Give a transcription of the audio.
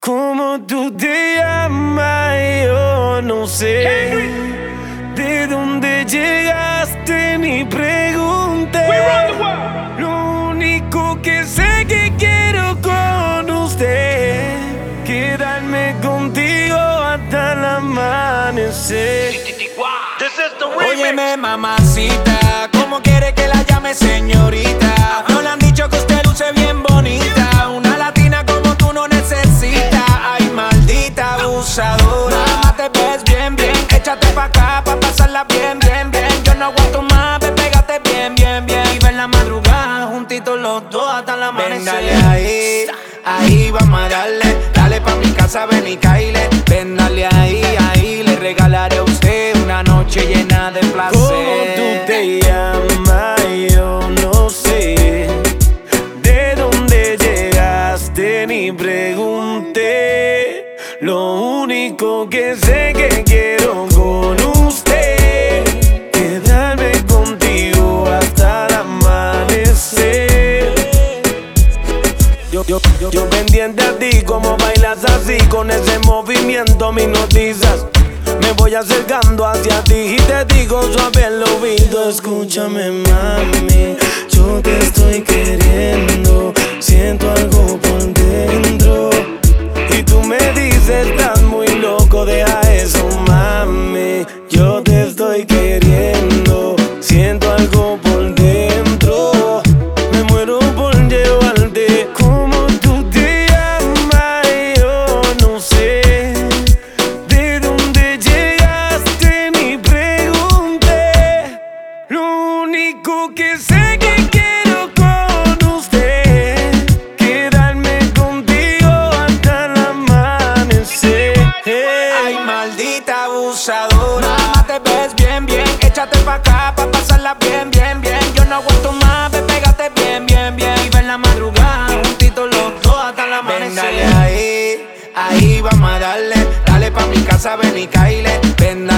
¿Cómo tú te llamas? Yo no sé. ¿De dónde llegaste? Ni pregunté. Lo único que sé que quiero con usted, quedarme contigo hasta el amanecer. Óyeme, mamacita, ¿cómo quiere que la llame señorita? No le han dicho que usted luce bien bonita. Una latina como tú no necesita. Ay, maldita abusadora. Mamá, te ves bien, bien. Échate pa' acá pa' pasarla bien, bien, bien. Yo no aguanto más, ve, pégate bien, bien, bien. Y ver la madrugada juntitos los dos hasta la amanecer. Ven, dale ahí, ahí vamos a darle. Dale pa' mi casa, ven y caile. Ven, dale ahí, ahí. Le regalaré a usted una noche llena de placer. ¿Cómo tú te llamas? Yo no sé. ¿De dónde llegaste? Ni pregunté. Lo único que sé que quiero con usted, quedarme contigo hasta el amanecer. Yo pendiente a ti, como bailas así, con ese movimiento me hipnotizas. Me voy acercando hacia ti y te digo suave al oído: escúchame, mami, yo te estoy queriendo. Siento algo por dentro y tú me dices, estás muy loco, deja eso, mami. Yo te estoy queriendo. Siento algo por dentro, me muero por llevarte. ¿Cómo tú te llamas? Yo no sé. ¿De dónde llegaste? Ni pregunté. Lo único que sé que quiero con usted, quedarme contigo hasta el amanecer. Ay, maldita abusadora. Mamá, te ves bien, bien. Échate pa' acá pa' pasarla bien, bien, bien. Yo no aguanto más, ve, pégate bien, bien, bien. Y ver la madrugada juntitos los dos hasta el amanecer. Ven, dale ahí, ahí vamos a darle. Dale pa' mi casa, ven y caile. Ven, dale